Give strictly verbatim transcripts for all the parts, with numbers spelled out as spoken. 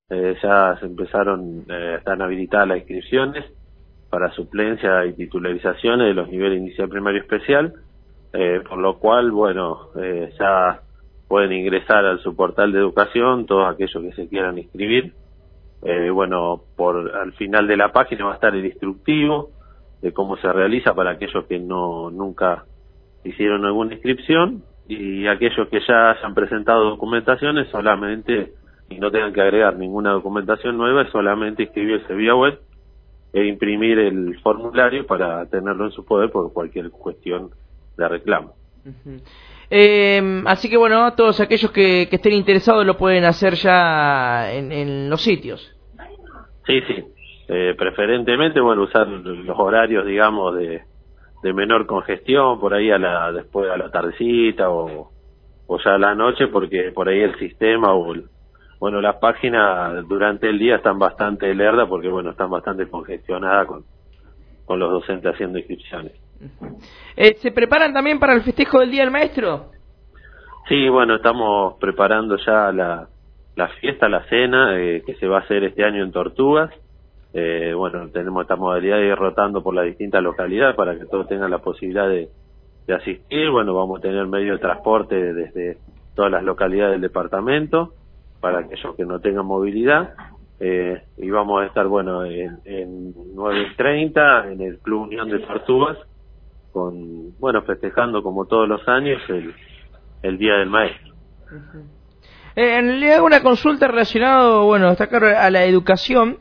eh, ya se empezaron, eh, están habilitadas las inscripciones para suplencia y titularizaciones de los niveles inicial, primario y especial, eh, por lo cual, bueno, eh, ya pueden ingresar al su portal de educación todos aquellos que se quieran inscribir. Eh, bueno, por al final de la página va a estar el instructivo de cómo se realiza para aquellos que no nunca hicieron alguna inscripción, y aquellos que ya hayan presentado documentaciones solamente, y no tengan que agregar ninguna documentación nueva, es solamente inscribirse vía web e imprimir el formulario para tenerlo en su poder por cualquier cuestión de reclamo. Uh-huh. Eh, así que bueno, todos aquellos que, que estén interesados lo pueden hacer ya en, en los sitios. Sí, sí. Eh, preferentemente, bueno, usar los horarios, digamos, de, de menor congestión, por ahí a la después a la tardecita o, o ya a la noche, porque por ahí el sistema o el, bueno, las páginas durante el día están bastante lerdas porque, bueno, están bastante congestionadas con, con los docentes haciendo inscripciones. Eh, ¿Se preparan también para el festejo del Día del Maestro? Sí, bueno, estamos preparando ya la, la fiesta, la cena, eh, que se va a hacer este año en Tortugas. Eh, bueno, tenemos esta modalidad de ir rotando por las distintas localidades para que todos tengan la posibilidad de, de asistir. Bueno, vamos a tener medio de transporte desde todas las localidades del departamento para aquellos que no tengan movilidad. Eh, y vamos a estar, bueno, en, en nueve y treinta en el Club Unión de Tortugas, con, bueno, festejando como todos los años el, el Día del Maestro. Uh-huh. eh, le hago una consulta relacionada, bueno, destacar a la educación.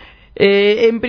Eh, en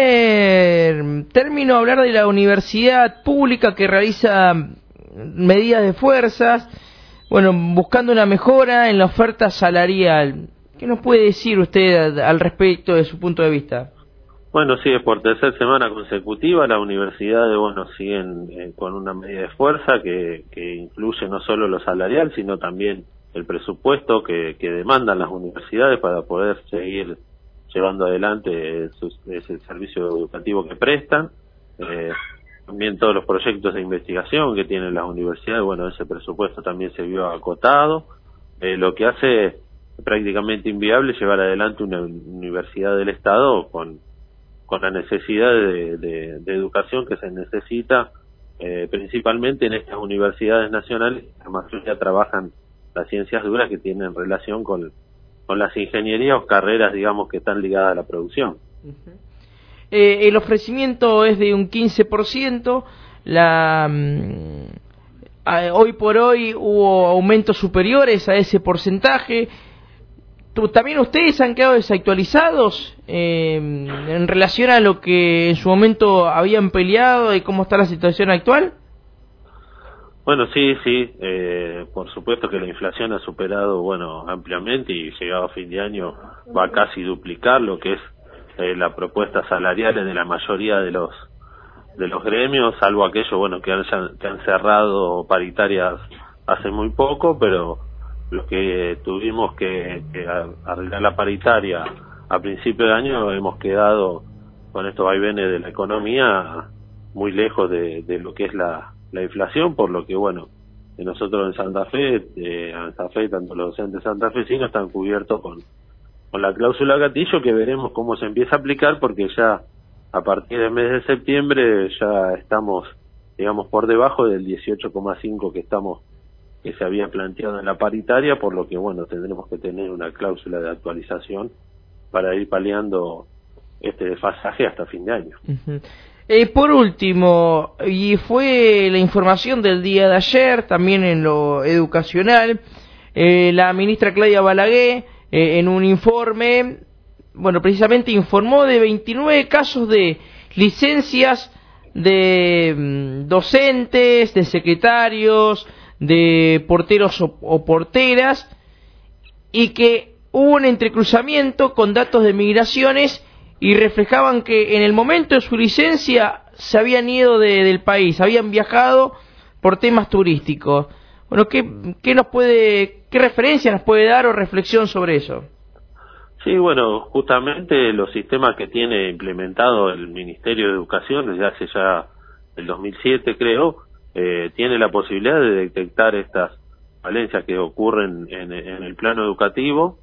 primer término, hablar de la universidad pública que realiza medidas de fuerzas, bueno, buscando una mejora en la oferta salarial. ¿Qué nos puede decir usted al respecto de su punto de vista? Bueno, sí, por tercera semana consecutiva las universidades, bueno, siguen eh, con una medida de fuerza que, que incluye no solo lo salarial, sino también el presupuesto que, que demandan las universidades para poder seguir llevando adelante sus, ese servicio educativo que prestan. Eh, también todos los proyectos de investigación que tienen las universidades, bueno, ese presupuesto también se vio acotado, eh, lo que hace prácticamente inviable llevar adelante una universidad del Estado con con la necesidad de, de, de educación que se necesita, eh, principalmente en estas universidades nacionales, la mayoría trabajan las ciencias duras que tienen relación con, con las ingenierías o carreras, digamos, que están ligadas a la producción. Uh-huh. Eh, el ofrecimiento es de un quince por ciento, la, mm, a, hoy por hoy hubo aumentos superiores a ese porcentaje. ¿También ustedes han quedado desactualizados eh, en relación a lo que en su momento habían peleado y cómo está la situación actual? Bueno, sí, sí, eh, por supuesto que la inflación ha superado, bueno, ampliamente, y llegado a fin de año va a casi duplicar lo que es eh, la propuesta salarial de la mayoría de los de los gremios, salvo aquellos, bueno, que han, que han cerrado paritarias hace muy poco, pero los que tuvimos que, que arreglar la paritaria a principio de año hemos quedado con estos vaivenes de la economía muy lejos de, de lo que es la, la inflación, por lo que, bueno, nosotros en Santa Fe, eh, en Santa Fe, tanto los docentes santafesinos están cubiertos con, con la cláusula gatillo, que veremos cómo se empieza a aplicar, porque ya a partir del mes de septiembre ya estamos, digamos, por debajo del dieciocho coma cinco que estamos que se había planteado en la paritaria, por lo que, bueno, tendremos que tener una cláusula de actualización para ir paliando este desfasaje hasta fin de año. Uh-huh. Eh, por último, y fue la información del día de ayer, también en lo educacional, eh, la ministra Claudia Balaguer, eh, en un informe, bueno, precisamente informó de veintinueve casos de licencias de mm, docentes, de secretarios, de porteros o, o porteras, y que hubo un entrecruzamiento con datos de migraciones y reflejaban que en el momento de su licencia se habían ido de, del país, habían viajado por temas turísticos. Bueno, ¿qué, qué nos puede, qué referencia nos puede dar o reflexión sobre eso? Sí, bueno, justamente los sistemas que tiene implementado el Ministerio de Educación desde hace ya el dos mil siete, creo, Eh, tiene la posibilidad de detectar estas falencias que ocurren en, en el plano educativo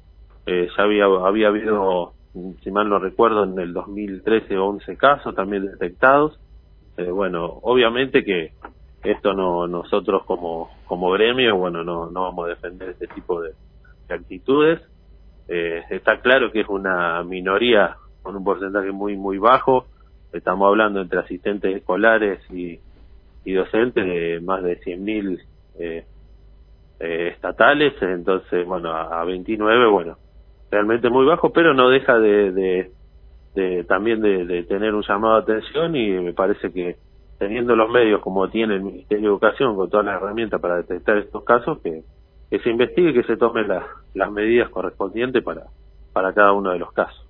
eh, ya había, había habido, si mal no recuerdo, en el dos mil trece once casos también detectados. Eh, bueno, obviamente que esto no, nosotros como, como gremio, bueno, no, no vamos a defender este tipo de, de actitudes. Eh, está claro que es una minoría con un porcentaje muy, muy bajo. Estamos hablando entre asistentes escolares y, y docentes de más de cien mil eh, eh, estatales, entonces, bueno, a, a veintinueve, bueno, realmente muy bajo, pero no deja de, de, de también de, de tener un llamado de atención, y me parece que teniendo los medios como tiene el Ministerio de Educación, con todas las herramientas para detectar estos casos, que, que se investigue y que se tomen las, las medidas correspondientes para, para cada uno de los casos.